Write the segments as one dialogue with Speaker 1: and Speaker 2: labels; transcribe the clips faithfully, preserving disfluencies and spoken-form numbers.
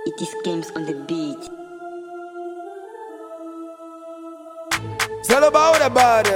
Speaker 1: It is games on the beat.
Speaker 2: C'est le bas ou le bad?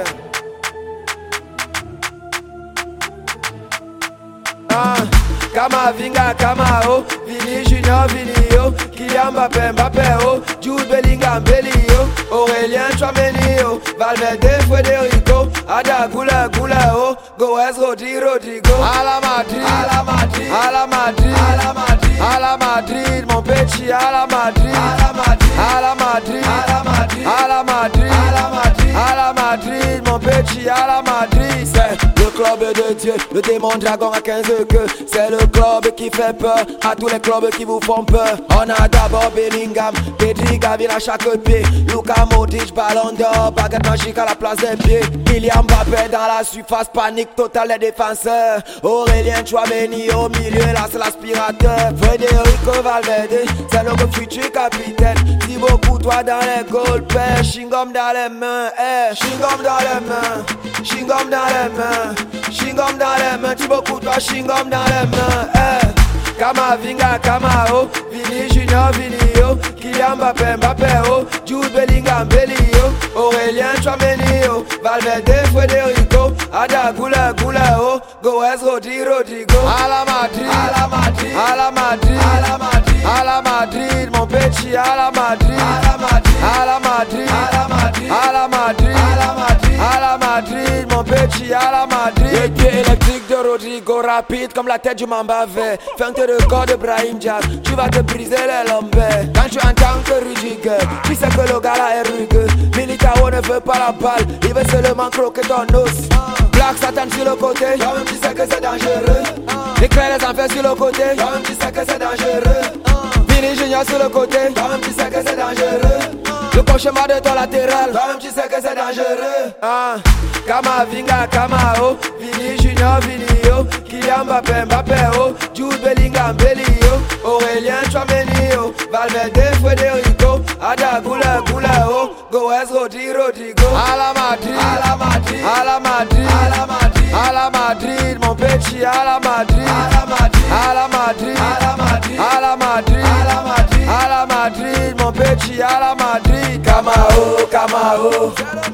Speaker 2: Ah, Kama Vinga, Kama O, Vini Junior, Vini O, Kylian Mbappé, Mbappé O, Jude Bellingham, Belly O, Aurélien Tchouameni O, Valverde, Federico, Ada Gula, Gula O, Goes, Rodri, Rodrigo, à la Madrid, à la Madrid, à la Madrid, à la Madrid, à la Madrid, mon petit, à la Madrid, à la Madrid, à la Madrid, à la Madrid, à la Madrid, à la Madrid, à la Madrid, mon petit, à la Madrid, c'est le club de Dieu, le démon dragon à quinze queues, c'est le club qui fait peur à tous les clubs qui vous font peur. On a d'abord Bellingham, Pedri, Gavi à chaque pied, Luka Modric, Ballon d'Or, baguette magique à la place des pieds, Kylian Mbappé dans la surface, panique totale des défenseurs, Aurélien Tchouameni au milieu, là c'est l'aspirateur, Federico Valverde, c'est notre futur capitaine, Thibaut Courtois dans les goals, père, Chingom dans les mains, eh, Chingom dans les mains, Chingom dans les mains, Chingom dans les mains, Thibaut Courtois, Chingom dans les mains, eh. Kama Vinga, Kama O, Vini Junior, Vini O, Kylian Mbappé, Mbappé O, Jude Bellingham, Belly O, Aurélien Tchouameni O, Valverde, Federico, Ada Gula, Gula O, Goes, Rodri, Rodrigo, à la Madrid, à la Madrid, à la Madrid, à la Madrid, à la Madrid, mon petit, à la Madrid, à la Madrid, à la Madrid, à la Madrid, à la Madrid, à la Madrid, à la Madrid, mon petit, à la Madrid. Les pieds électriques de Rodrigo, rapide comme la tête du Mamba vert, feinte de corps de Brahim Diaz, tu vas te briser les lombaires. Quand tu entends que Rudiger, tu sais que le gars là est rugueux. Militao ne veut pas la balle, il veut seulement croquer ton os. Black Satan sur le côté, toi-même tu sais que c'est dangereux. Éclair les enfers sur le côté, toi-même tu sais que c'est dangereux. Vini Junior sur le côté, toi-même tu sais que c'est dangereux. Le cauchemar de ton latéral, toi-même tu sais que c'est dangereux. Ah, Kama Vinga, Kama O, Vini Junior, Vini O, Kylian Mbappé, Mbappé O, Jude Bellingham, Belly O, Aurélien Tchouameni O, Valverde, Federico, Ada Gula, Gula O, Goes, Rodri, Rodrigo, à la Madrid, à la Madrid, à la Madrid, à la Madrid, à la Madrid, mon petit, à la Madrid, à la Madrid, à la Madrid, à la Madrid, à la Madrid, à la Madrid, à la Madrid, mon petit, à la Madrid. Kama O, Kama O,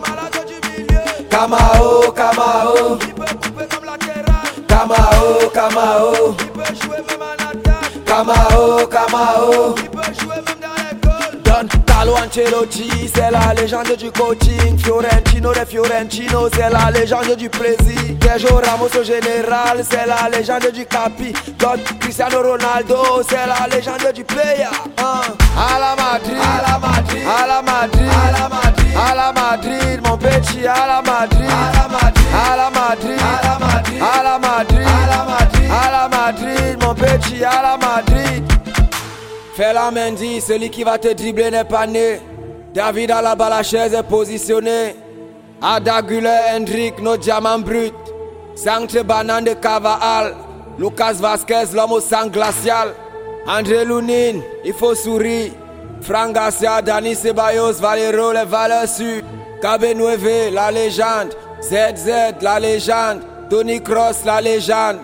Speaker 2: Kama O, Kama O, il peut couper comme latéral. Kama O, Kama O, il peut jouer même en attaque. Kama O, Kama O, il peut jouer même dans les goals. Don Carlo Ancelotti, c'est la légende du coaching. Fiorentino de Fiorentino, c'est la légende du plaisir. Sergio Ramos au général, c'est la légende du capi. Don Cristiano Ronaldo, c'est la légende du player. uh. À la Madrid, à la Madrid, à la Madrid, à la Madrid, à la Madrid, mon petit, à la Madrid, à la Madrid, à la Madrid, à la Madrid, à la Madrid, à la Madrid, à la Madrid, mon petit, à la Madrid. Fais la Mendy, celui qui va te dribbler n'est pas né. David à la balle, la chaise est positionnée. Ada Gula, Hendrick, nos diamants bruts. Sancte Banane de Cavall, Lucas Vasquez, l'homme au sang glacial. André Lounine, il faut sourire. Franck Garcia, Dani Ceballos, Valero, les valeurs sûres. Cabenueve, la légende. Z Z, la légende. Tony Kroos, la légende.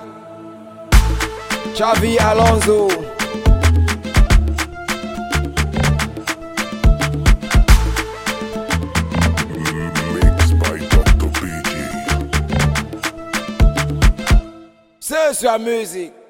Speaker 2: Xavi Alonso.
Speaker 3: Mixed by doctor B G.
Speaker 2: C'est sur la musique.